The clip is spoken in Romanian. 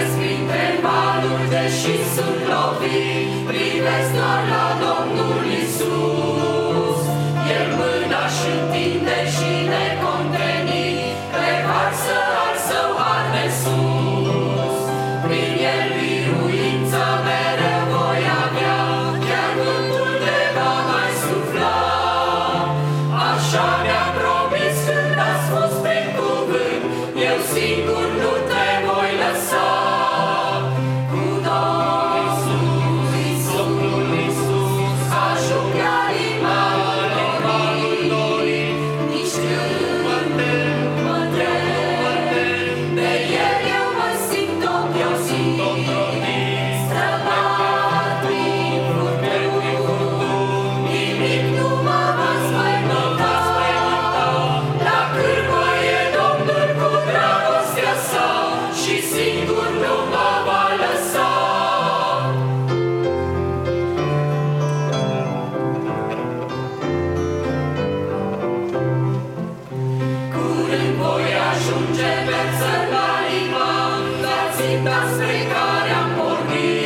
Deși sunt lovit, privesc doar la Domnul Iisus. El mâna și întinde și necontenit, revarsă al său har de sus. Prin el biruință mereu voi avea, chiar vântul de va mai sufla. Așa mi-a promis când a spus prin cuvânt, eu singur nu te voi lăsa. Spre care am pornit.